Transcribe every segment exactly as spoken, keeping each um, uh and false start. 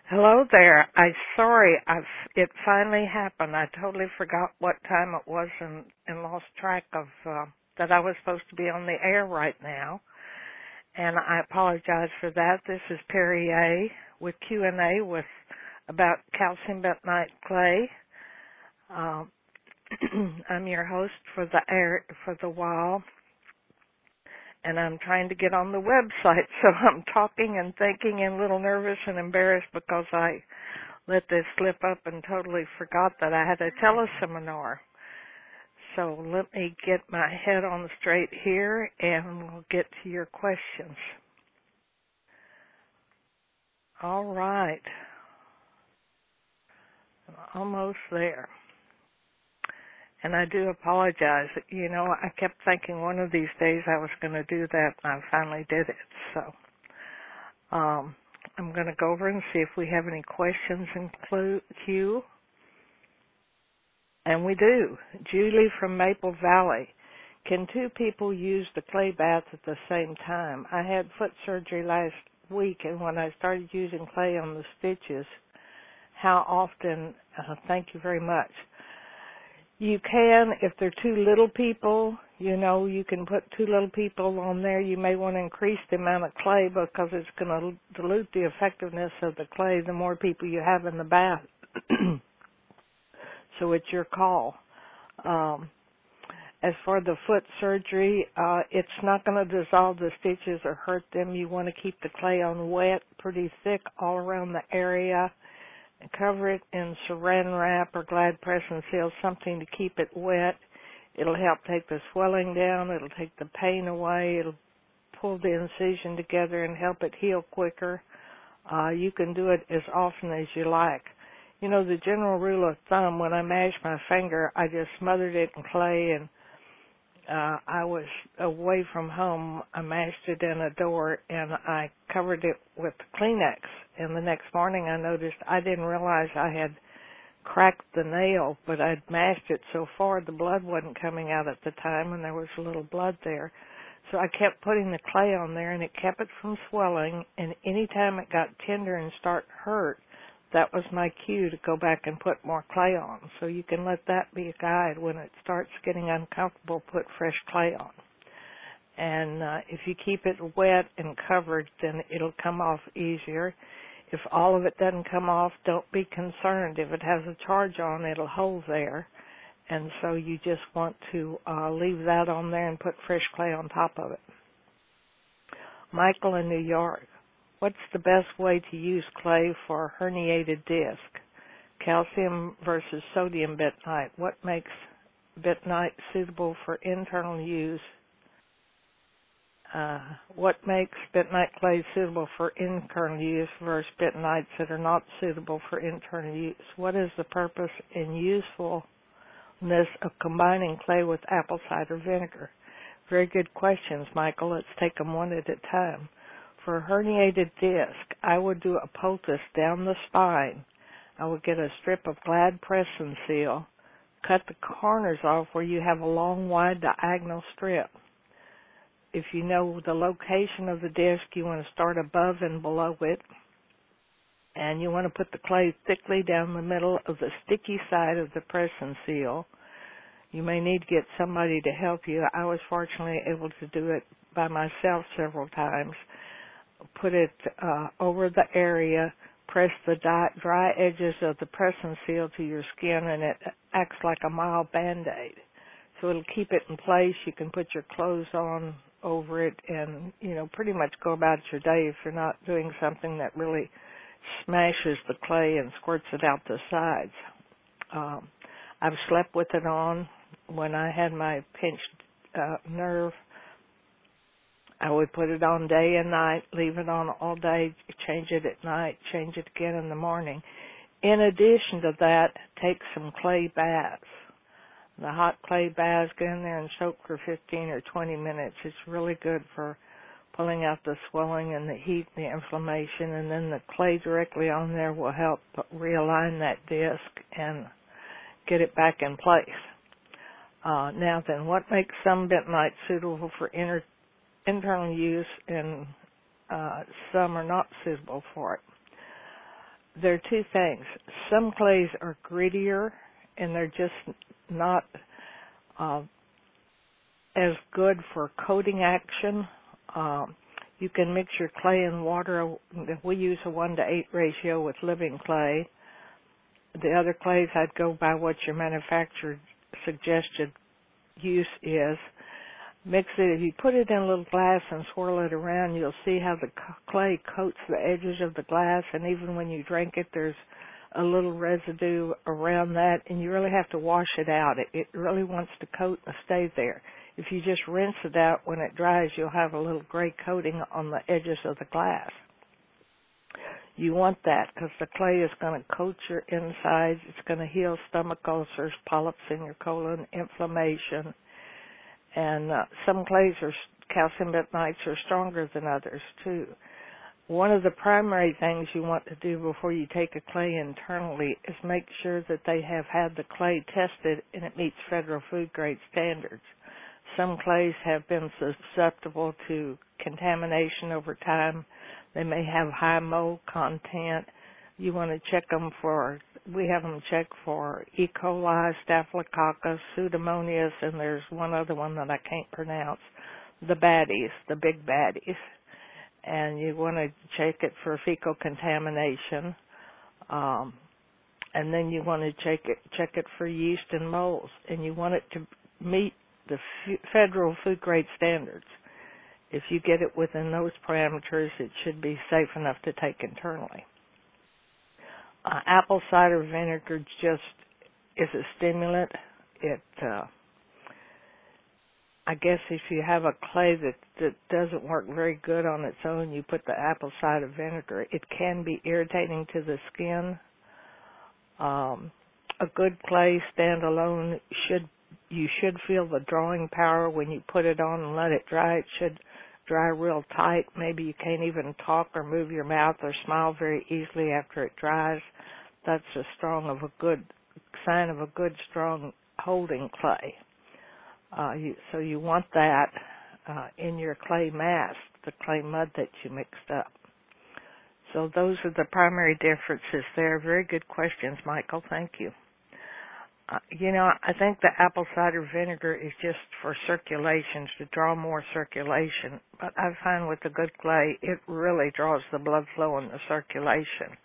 Hello there. I'm sorry. I've it finally happened. I totally forgot what time it was and, and lost track of uh, that I was supposed to be on the air right now. And I apologize for that. This is Perry A. with Q and A with about calcium bentonite clay. Um, I'm your host for the air for the while, and I'm trying to get on the website. So I'm talking and thinking and a little nervous and embarrassed because I let this slip up and totally forgot that I had a teleseminar. So let me get my head on straight here and we'll get to your questions. All right. I'm almost there. And I do apologize. You know, I kept thinking one of these days I was going to do that, and I finally did it. So um, I'm going to go over and see if we have any questions in queue. And we do. Julie from Maple Valley. Can two people use the clay bath at the same time? I had foot surgery last week, and when I started using clay on the stitches, how often, uh, thank you very much. You can, if they're two little people, you know, you can put two little people on there. You may want to increase the amount of clay because it's going to dilute the effectiveness of the clay the more people you have in the bath. So it's your call. Um, as for the foot surgery, uh, it's not going to dissolve the stitches or hurt them. You want to keep the clay on wet, pretty thick all around the area. And cover it in saran wrap or Glad press and seal, something to keep it wet. It'll help take the swelling down. It'll take the pain away. It'll pull the incision together and help it heal quicker. Uh, you can do it as often as you like. You know, the general rule of thumb, when I mashed my finger, I just smothered it in clay, and uh, I was away from home. I mashed it in a door, and I covered it with Kleenex. And the next morning I noticed I didn't realize I had cracked the nail, but I'd mashed it so far the blood wasn't coming out at the time, and there was a little blood there. So I kept putting the clay on there, and it kept it from swelling, and any time it got tender and start hurt, that was my cue to go back and put more clay on. So you can let that be a guide. When it starts getting uncomfortable, put fresh clay on. And uh, if you keep it wet and covered, then it'll come off easier. If all of it doesn't come off, don't be concerned. If it has a charge on, it'll hold there. And so you just want to uh, leave that on there and put fresh clay on top of it. Michael in New York. What's the best way to use clay for a herniated disc? Calcium versus sodium bentonite. What makes bentonite suitable for internal use? Uh, what makes bentonite clay suitable for internal use versus bentonites that are not suitable for internal use? What is the purpose and usefulness of combining clay with apple cider vinegar? Very good questions, Michael. Let's take them one at a time. For a herniated disc, I would do a poultice down the spine. I would get a strip of Glad press and seal, cut the corners off where you have a long, wide diagonal strip. If you know the location of the disc, you want to start above and below it, and you want to put the clay thickly down the middle of the sticky side of the press and seal. You may need to get somebody to help you. I was fortunately able to do it by myself several times. Put it uh, over the area, press the di- dry edges of the press and seal to your skin, and it acts like a mild Band-Aid. So it'll keep it in place. You can put your clothes on over it and, you know, pretty much go about your day if you're not doing something that really smashes the clay and squirts it out the sides. Um, I've slept with it on. When I had my pinched uh, nerve, I would put it on day and night, leave it on all day, change it at night, change it again in the morning. In addition to that, take some clay baths. The hot clay baths, get in there and soak for fifteen or twenty minutes. It's really good for pulling out the swelling and the heat and the inflammation, and then the clay directly on there will help realign that disc and get it back in place. Uh, now then, what makes some bentonite suitable for inner internal use and uh, some are not suitable for it? there are two things. Some clays are grittier, and they're just not uh, as good for coating action. Um, you can mix your clay and water. We use a one to eight ratio with living clay. The other clays, I'd go by what your manufacturer suggested use is. Mix it. If you put it in a little glass and swirl it around, you'll see how the clay coats the edges of the glass, and even when you drink it, there's a little residue around that, and you really have to wash it out. It, it really wants to coat and stay there. If you just rinse it out when it dries, you'll have a little gray coating on the edges of the glass. You want that because the clay is going to coat your insides. It's going to heal stomach ulcers, polyps in your colon, inflammation. And uh, some clays are, calcium bentonites are stronger than others too. One of the primary things you want to do before you take a clay internally is make sure that they have had the clay tested and it meets federal food grade standards. Some clays have been susceptible to contamination over time. They may have high mold content. You want to check them for, we have them checked for E. coli, Staphylococcus, Pseudomonas, and there's one other one that I can't pronounce, the baddies, the big baddies. And you want to check it for fecal contamination. Um, and then you want to check it, check it for yeast and molds. And you want it to meet the f- federal food grade standards. If you get it within those parameters, it should be safe enough to take internally. Uh, apple cider vinegar just is a stimulant. It, uh, I guess if you have a clay that, that doesn't work very good on its own, you put the apple cider vinegar. It can be irritating to the skin. Um, a good clay standalone should, you should feel the drawing power when you put it on and let it dry. It should dry real tight. Maybe you can't even talk or move your mouth or smile very easily after it dries. That's a strong of a good sign of a good, strong holding clay. Uh, you, so you want that uh, in your clay mass, the clay mud that you mixed up. So those are the primary differences there. Very good questions, Michael. Thank you. Uh, you know, I think the apple cider vinegar is just for circulation, to draw more circulation. But I find with the good clay, it really draws the blood flow and the circulation.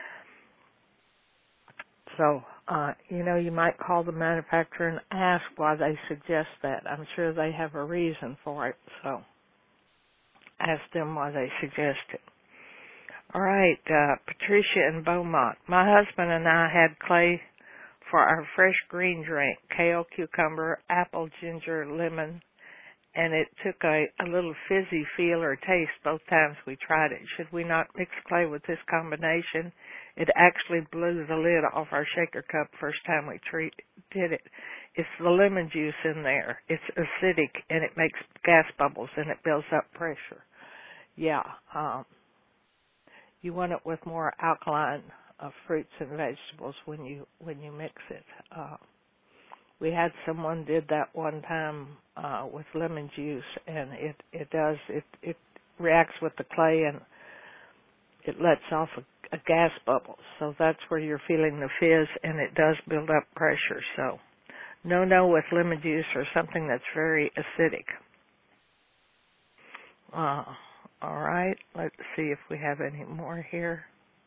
So, uh, you know, you might call the manufacturer and ask why they suggest that. I'm sure they have a reason for it, so ask them why they suggest it. All right, uh, Patricia in Beaumont. My husband and I had clay for our fresh green drink, kale, cucumber, apple, ginger, lemon, and it took a, a little fizzy feel or taste both times we tried it. Should we not mix clay with this combination? It actually blew the lid off our shaker cup first time we treat, did it. It's the lemon juice in there. It's acidic, and it makes gas bubbles, and it builds up pressure. Yeah, um, you want it with more alkaline uh, fruits and vegetables when you when you mix it. Uh, we had someone did that one time uh, with lemon juice, and it it does it it reacts with the clay and it lets off a, a gas bubble. So that's where you're feeling the fizz, and it does build up pressure. So no no with lemon juice or something that's very acidic. Uh, all right, let's see if we have any more here.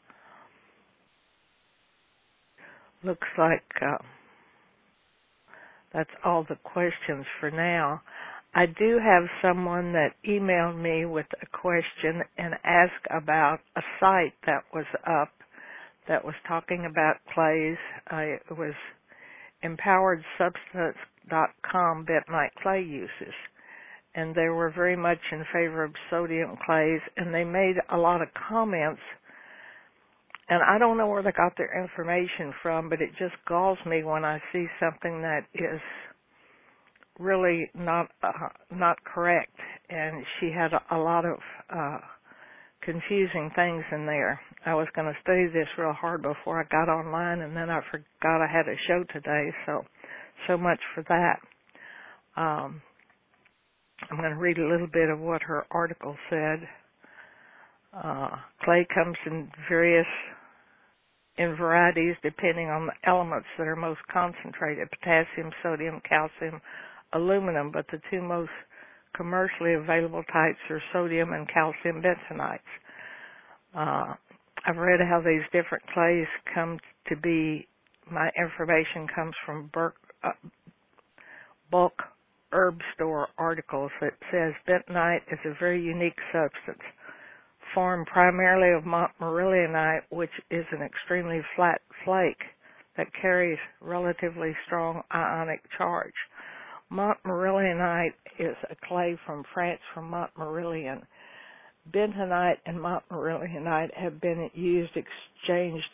Looks like uh, that's all the questions for now. I do have someone that emailed me with a question and asked about a site that was up that was talking about clays. Uh, it was empowered substance dot com bentonite clay uses. And they were very much in favor of sodium clays, and they made a lot of comments. And I don't know where they got their information from, but it just galls me when I see something that is really not uh, not correct. And she had a, a lot of uh, confusing things in there. I was going to study this real hard before I got online, and then I forgot I had a show today. So, so much for that. Um, I'm going to read a little bit of what her article said. Uh, clay comes in various in varieties depending on the elements that are most concentrated, potassium, sodium, calcium, aluminum, but the two most commercially available types are sodium and calcium bentonites. Uh, I've read how these different clays come to be. My information comes from Burke, uh, bulk herb store articles that says bentonite is a very unique substance, formed primarily of montmorillonite, which is an extremely flat flake that carries relatively strong ionic charge. Montmorillonite is a clay from France from Montmorillon. Bentonite and montmorillonite have been used, exchanged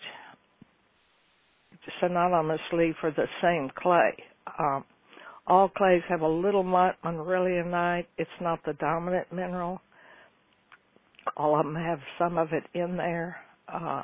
synonymously for the same clay. Um, all clays have a little montmorillonite. It's not the dominant mineral. All of them have some of it in there, uh,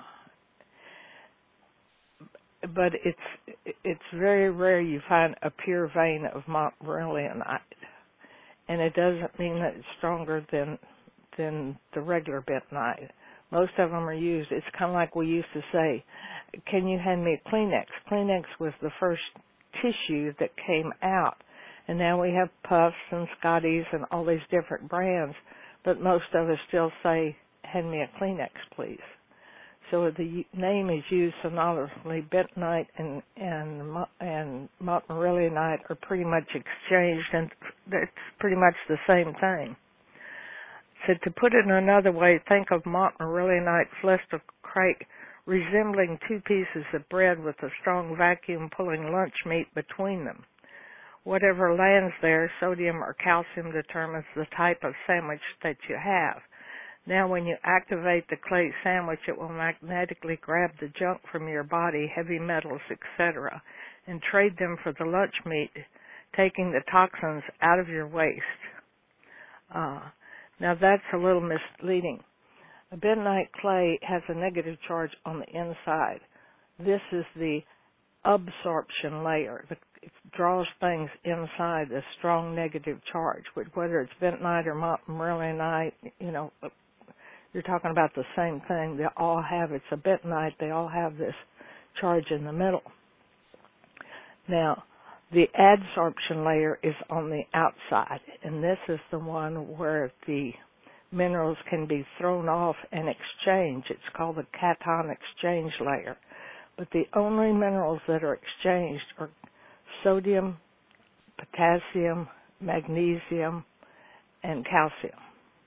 but it's it's very rare you find a pure vein of montmorillonite, and it doesn't mean that it's stronger than than the regular bentonite. Most of them are used. It's kind of like we used to say, "Can you hand me a Kleenex?" Kleenex was the first tissue that came out, and now we have Puffs and Scotties and all these different brands. But most of us still say, "Hand me a Kleenex, please." So the name is used synonymously. Bentonite and and and montmorillonite are pretty much exchanged, and it's pretty much the same thing. So to put it in another way, think of montmorillonite flesticrate resembling two pieces of bread with a strong vacuum pulling lunch meat between them. Whatever lands there, sodium or calcium, determines the type of sandwich that you have. Now, when you activate the clay sandwich, it will magnetically grab the junk from your body, heavy metals, et cetera, and trade them for the lunch meat, taking the toxins out of your waste. Uh, now, that's a little misleading. A bentonite clay has a negative charge on the inside. This is the absorption layer. The, it draws things inside, a strong negative charge. Whether it's bentonite or montmorillonite, you know, you're talking about the same thing. They all have, it's a bentonite, they all have this charge in the middle. Now, the adsorption layer is on the outside, and this is the one where the minerals can be thrown off and exchanged. It's called the cation exchange layer. But the only minerals that are exchanged are sodium, potassium, magnesium, and calcium.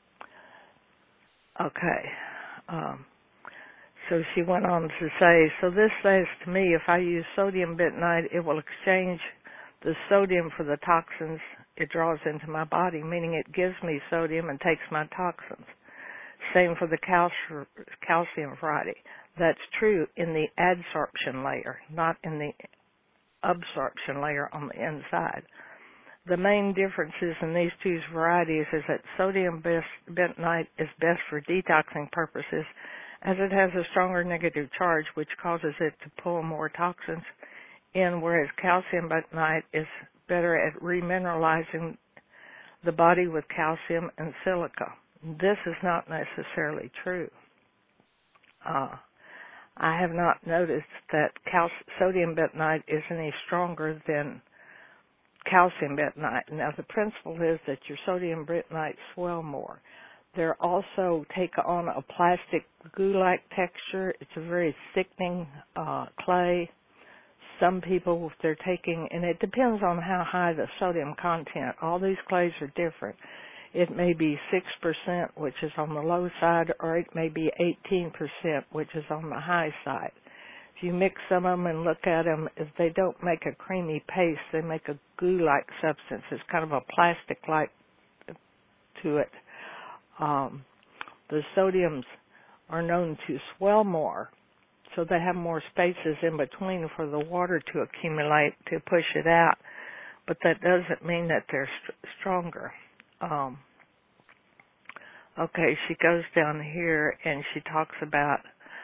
Okay. Um, so she went on to say, so this says to me, if I use sodium bentonite, it will exchange the sodium for the toxins it draws into my body, meaning it gives me sodium and takes my toxins. Same for the cal- calcium variety. That's true in the adsorption layer, not in the absorption layer on the inside. The main differences in these two varieties is that sodium bentonite is best for detoxing purposes, as it has a stronger negative charge, which causes it to pull more toxins in, whereas calcium bentonite is better at remineralizing the body with calcium and silica. This is not necessarily true. Uh, I have not noticed that cal- sodium bentonite is any stronger than calcium bentonite. Now, the principle is that your sodium bentonite swell more. They also take on a plastic glue-like texture. It's a very thickening uh, clay. Some people, if they're taking, and it depends on how high the sodium content. All these clays are different. It may be six percent, which is on the low side, or it may be eighteen percent, which is on the high side. If you mix some of them and look at them, if they don't make a creamy paste, they make a glue-like substance. It's kind of a plastic-like to it. Um, the sodiums are known to swell more, so they have more spaces in between for the water to accumulate to push it out, but that doesn't mean that they're st- stronger. Um, okay, she goes down here and she talks about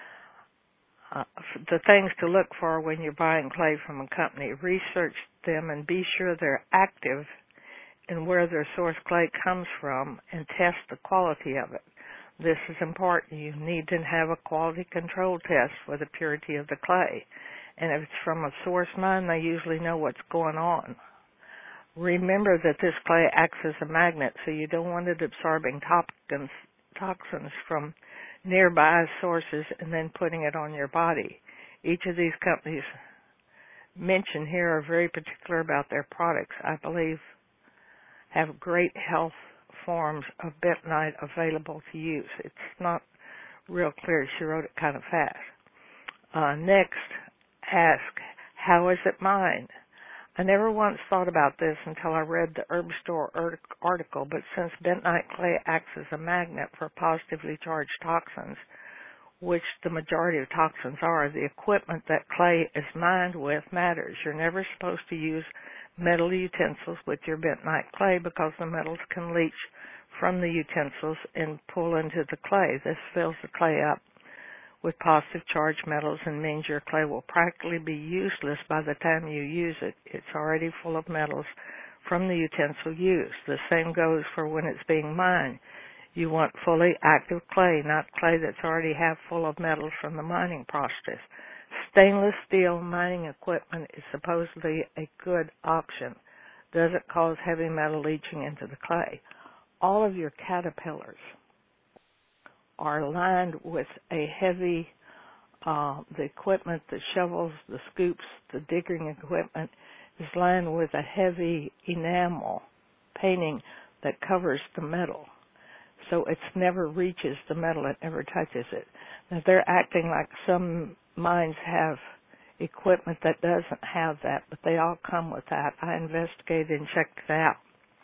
uh, the things to look for when you're buying clay from a company. Research them and be sure they're active and where their source clay comes from, and test the quality of it. This is important. You need to have a quality control test for the purity of the clay. And if it's from a source mine, they usually know what's going on. Remember that this clay acts as a magnet, so you don't want it absorbing toxins, toxins from nearby sources and then putting it on your body. Each of these companies mentioned here are very particular about their products. I believe have great health forms of bentonite available to use. It's not real clear. She wrote it kind of fast. Uh, next, ask, how is it mined? I never once thought about this until I read the Herb Store article, but since bentonite clay acts as a magnet for positively charged toxins, which the majority of toxins are, the equipment that clay is mined with matters. You're never supposed to use metal utensils with your bentonite clay because the metals can leach from the utensils and pull into the clay. This fills the clay up with positive charged metals and means your clay will practically be useless by the time you use it. It's already full of metals from the utensil used. The same goes for when it's being mined. You want fully active clay, not clay that's already half full of metals from the mining process. Stainless steel mining equipment is supposedly a good option. Does it cause heavy metal leaching into the clay? All of your caterpillars are lined with a heavy, uh, the equipment, the shovels, the scoops, the digging equipment is lined with a heavy enamel painting that covers the metal. So it never reaches the metal, it never touches it. Now they're acting like some mines have equipment that doesn't have that, but they all come with that. I investigated and checked it out.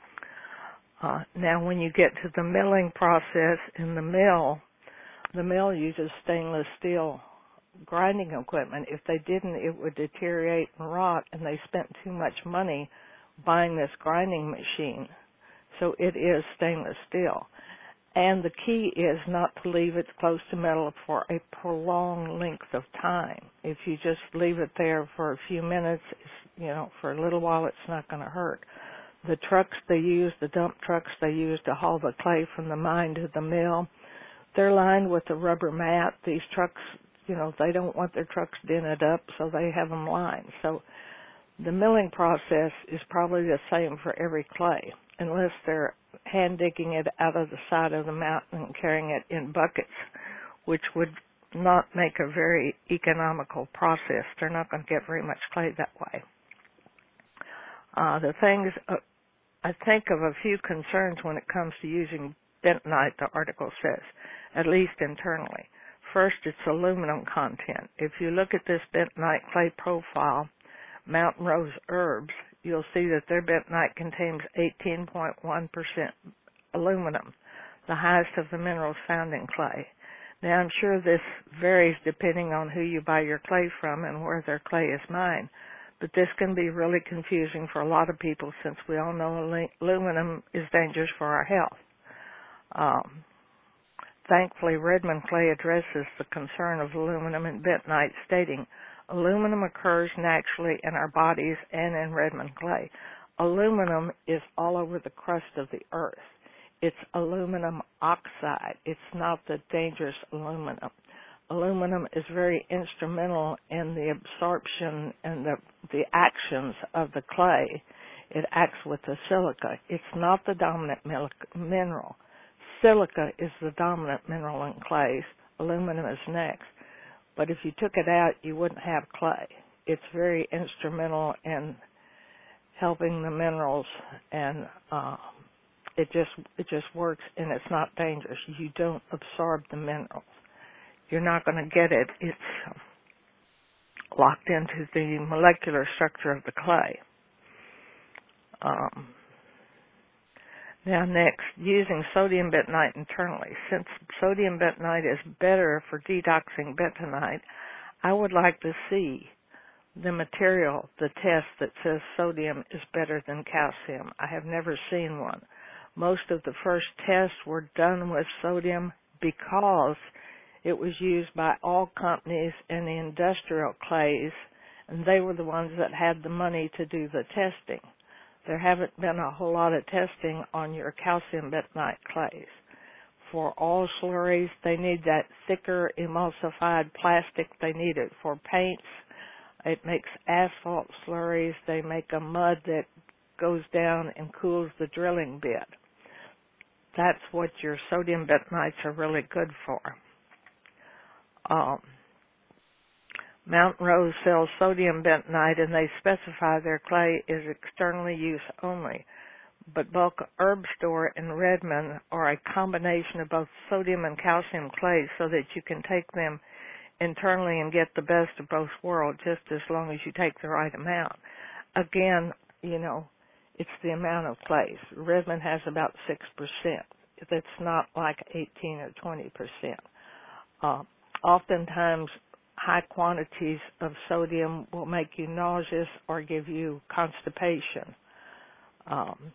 Uh, now when you get to the milling process in the mill, the mill uses stainless steel grinding equipment. If they didn't, it would deteriorate and rot, and they spent too much money buying this grinding machine. So it is stainless steel. And the key is not to leave it close to metal for a prolonged length of time. If you just leave it there for a few minutes, you know, for a little while, it's not going to hurt. The trucks they use, the dump trucks they use to haul the clay from the mine to the mill, they're lined with a rubber mat. These trucks, you know, they don't want their trucks dented up, so they have them lined. So the milling process is probably the same for every clay, unless they're hand digging it out of the side of the mountain and carrying it in buckets, which would not make a very economical process. They're not going to get very much clay that way. Uh, the things, uh, I think of a few concerns when it comes to using bentonite, the article says, at least internally. First, its aluminum content. If you look at this bentonite clay profile, Mountain Rose Herbs, you'll see that their bentonite contains eighteen point one percent aluminum, the highest of the minerals found in clay. Now, I'm sure this varies depending on who you buy your clay from and where their clay is mined, but this can be really confusing for a lot of people since we all know aluminum is dangerous for our health. Um, thankfully, Redmond Clay addresses the concern of aluminum in bentonite, stating, aluminum occurs naturally in our bodies and in Redmond Clay. Aluminum is all over the crust of the earth. It's aluminum oxide. It's not the dangerous aluminum. Aluminum is very instrumental in the absorption and the, the actions of the clay. It acts with the silica. It's not the dominant mineral. Silica is the dominant mineral in clays. Aluminum is next. But if you took it out, you wouldn't have clay. It's very instrumental in helping the minerals, and uh, it just it just works, and it's not dangerous. You don't absorb the minerals. You're not going to get it. It's locked into the molecular structure of the clay. Um, now next, using sodium bentonite internally. Since sodium bentonite is better for detoxing bentonite, I would like to see the material, the test that says sodium is better than calcium. I have never seen one. Most of the first tests were done with sodium because it was used by all companies in the industrial clays, and they were the ones that had the money to do the testing. There haven't been a whole lot of testing on your calcium bentonite clays. For all slurries, they need that thicker emulsified plastic. They need it for paints. It makes asphalt slurries. They make a mud that goes down and cools the drilling bit. That's what your sodium bentonites are really good for. Um, Mountain Rose sells sodium bentonite, and they specify their clay is externally use only. But Bulk Herb Store and Redmond are a combination of both sodium and calcium clays, so that you can take them internally and get the best of both worlds, just as long as you take the right amount. Again, you know, it's the amount of clays. Redmond has about six percent. That's not like eighteen or twenty percent. Uh, oftentimes, high quantities of sodium will make you nauseous or give you constipation. Um,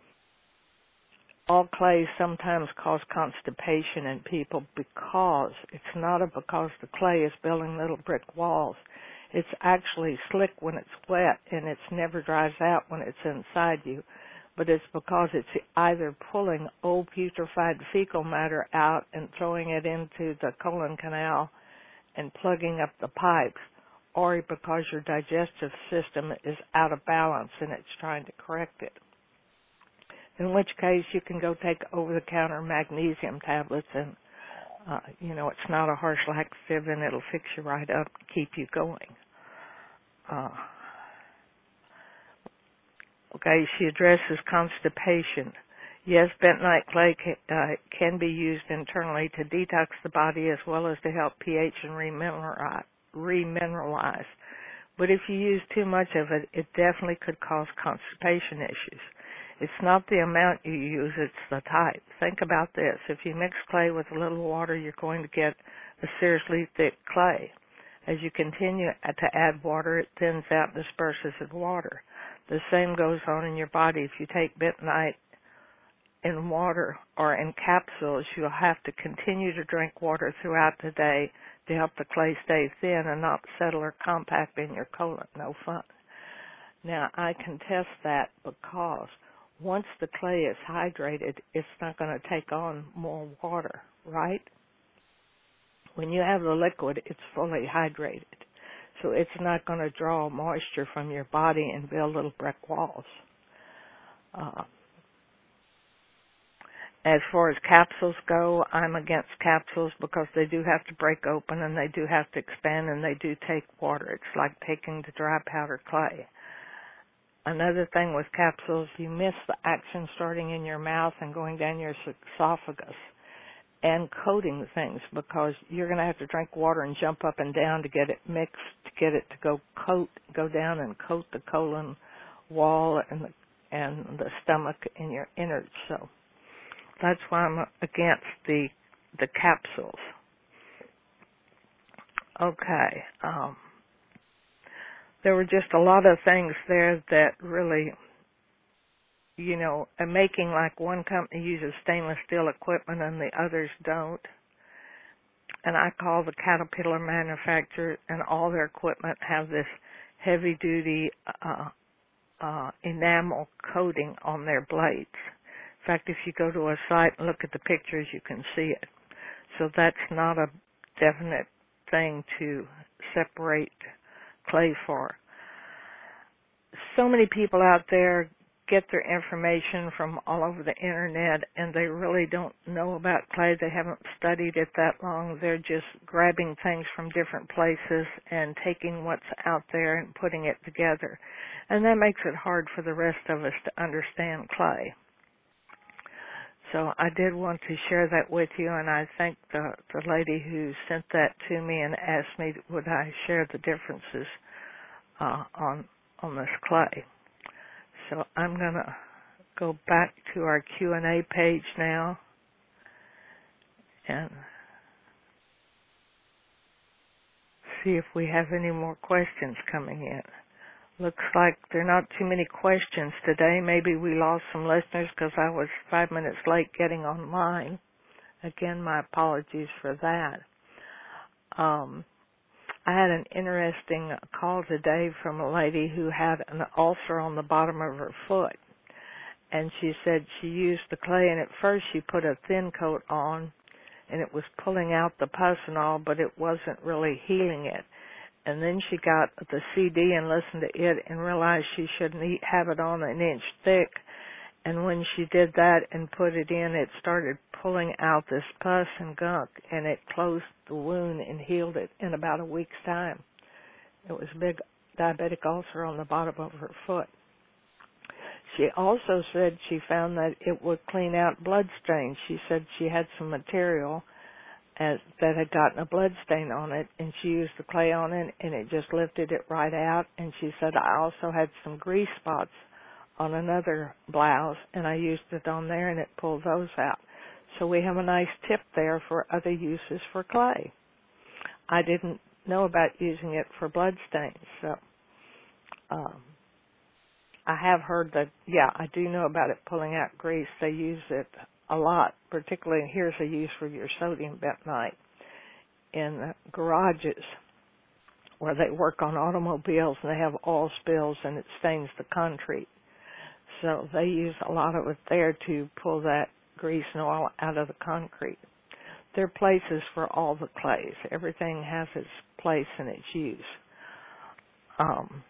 all clays sometimes cause constipation in people because it's not a, because the clay is building little brick walls. It's actually slick when it's wet, and it never dries out when it's inside you. But it's because it's either pulling old putrefied fecal matter out and throwing it into the colon canal and plugging up the pipes, or because your digestive system is out of balance and it's trying to correct it. In which case, you can go take over-the-counter magnesium tablets, and, uh, you know, it's not a harsh laxative, and it'll fix you right up and keep you going. Uh, okay, she addresses constipation. Yes, bentonite clay can, uh, can be used internally to detox the body as well as to help pH and remineralize. remineralize. But if you use too much of it, it definitely could cause constipation issues. It's not the amount you use, it's the type. Think about this. If you mix clay with a little water, you're going to get a seriously thick clay. As you continue to add water, it thins out, disperses in water. The same goes on in your body. If you take bentonite in water or in capsules, you'll have to continue to drink water throughout the day to help the clay stay thin and not settle or compact in your colon. No fun. Now, I can test that because once the clay is hydrated, it's not going to take on more water, right? When you have the liquid, it's fully hydrated. So it's not going to draw moisture from your body and build little brick walls. Uh, as far as capsules go, I'm against capsules because they do have to break open and they do have to expand and they do take water. It's like taking the dry powder clay. Another thing with capsules, you miss the action starting in your mouth and going down your esophagus and coating things, because you're going to have to drink water and jump up and down to get it mixed, to get it to go coat, go down and coat the colon wall and the, and the stomach and your innards. So that's why I'm against the the capsules. Okay. Um, there were just a lot of things there that really, you know, and making like one company uses stainless steel equipment and the others don't. And I call the Caterpillar manufacturer, and all their equipment have this heavy duty uh, uh, enamel coating on their blades. In fact, if you go to a site and look at the pictures, you can see it. So that's not a definite thing to separate clay for. So many people out there get their information from all over the internet, and they really don't know about clay. They haven't studied it that long. They're just grabbing things from different places and taking what's out there and putting it together. And that makes it hard for the rest of us to understand clay. So I did want to share that with you, and I thank the, the lady who sent that to me and asked me would I share the differences uh, on on this clay. So I'm going to go back to our Q and A page now and see if we have any more questions coming in. Looks like there are not too many questions today. Maybe we lost some listeners because I was five minutes late getting online. Again, my apologies for that. Um, I had an interesting call today from a lady who had an ulcer on the bottom of her foot. and she said she used the clay, and at first she put a thin coat on, and it was pulling out the pus and all, but it wasn't really healing it. And then she got the C D and listened to it and realized she shouldn't eat, have it on an inch thick. And when she did that and put it in, it started pulling out this pus and gunk, and it closed the wound and healed it in about a week's time. It was a big diabetic ulcer on the bottom of her foot. She also said she found that it would clean out blood stains. She said she had some material as, that had gotten a blood stain on it, and she used the clay on it, and it just lifted it right out. And she said, I also had some grease spots on another blouse, and I used it on there, and it pulled those out. So we have a nice tip there for other uses for clay. I didn't know about using it for blood stains, so um, I have heard that, yeah, I do know about it pulling out grease. They use it a lot, particularly, and here's a use for your sodium bentonite in garages where they work on automobiles and they have oil spills and it stains the concrete. So they use a lot of it there to pull that grease and oil out of the concrete. There are places for all the clays. Everything has its place and its use. Um,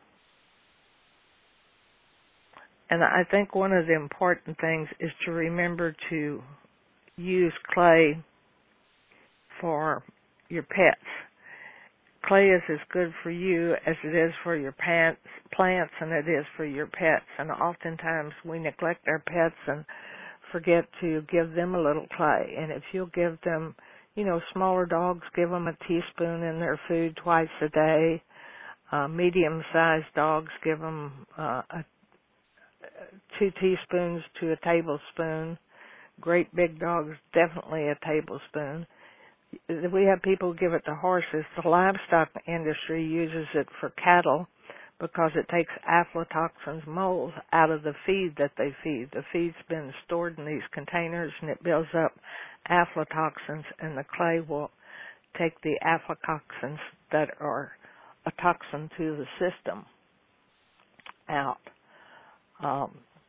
and I think one of the important things is to remember to use clay for your pets. Clay is as good for you as it is for your plants, plants and it is for your pets. And oftentimes we neglect our pets and forget to give them a little clay. And if you'll give them, you know, smaller dogs, give them a teaspoon in their food twice a day. Uh, medium-sized dogs, give them uh, a, two teaspoons to a tablespoon. Great big dogs, definitely a tablespoon. We have people give it to horses. The livestock industry uses it for cattle because it takes aflatoxins, mold, out of the feed that they feed. The feed's been stored in these containers and it builds up aflatoxins, and the clay will take the aflatoxins that are a toxin to the system out. Um,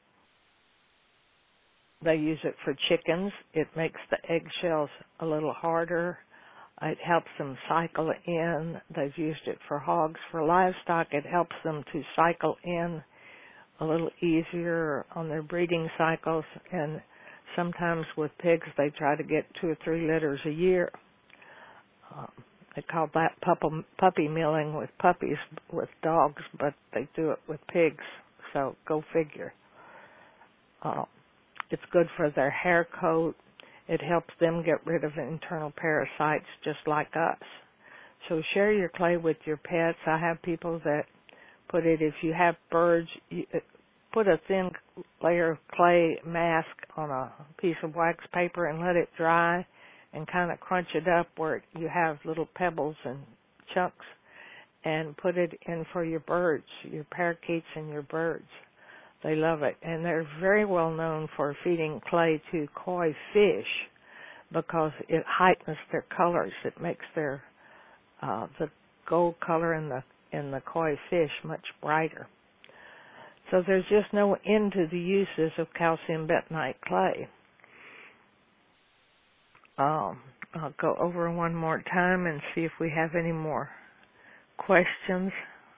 They use it for chickens. It makes the eggshells a little harder. It helps them cycle in. They've used it for hogs. For livestock, it helps them to cycle in a little easier on their breeding cycles. And sometimes with pigs, they try to get two or three litters a year. Um, they call that puppy, puppy milling with puppies with dogs, but they do it with pigs. So go figure. Uh, It's good for their hair coat. It helps them get rid of internal parasites just like us. So share your clay with your pets. I have people that put it, if you have birds, you put a thin layer of clay mask on a piece of wax paper and let it dry and kind of crunch it up where you have little pebbles and chunks, and put it in for your birds, your parakeets and your birds. They love it, and they're very well known for feeding clay to koi fish because it heightens their colors. It makes their uh, the gold color in the in the koi fish much brighter. So there's just no end to the uses of calcium bentonite clay. Um, I'll go over one more time and see if we have any more questions.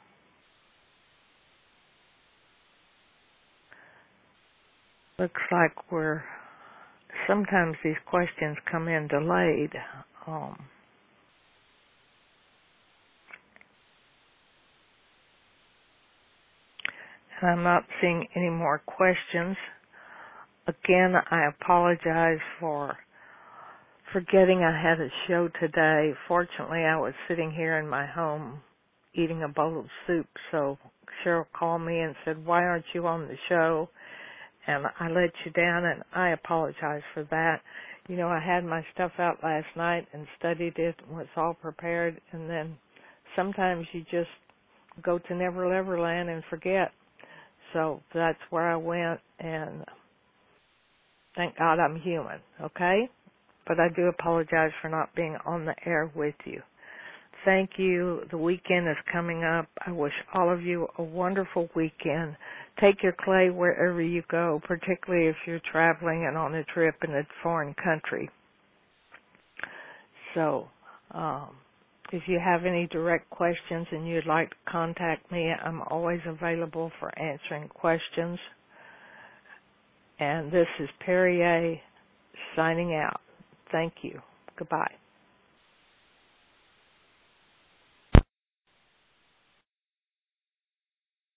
Looks like we're, sometimes these questions come in delayed. Um, and I'm not seeing any more questions. Again, I apologize for forgetting I had a show today. Fortunately, I was sitting here in my home eating a bowl of soup, so Cheryl called me and said, "Why aren't you on the show?" And I let you down, and I apologize for that. You know, I had my stuff out last night and studied it and was all prepared, and then sometimes you just go to Never Never Land and forget. So that's where I went, and thank God I'm human, okay? But I do apologize for not being on the air with you. Thank you. The weekend is coming up. I wish all of you a wonderful weekend. take your clay wherever you go, particularly if you're traveling and on a trip in a foreign country. So, um, if you have any direct questions and you'd like to contact me, I'm always available for answering questions. And this is Perrier signing out. Thank you. Goodbye.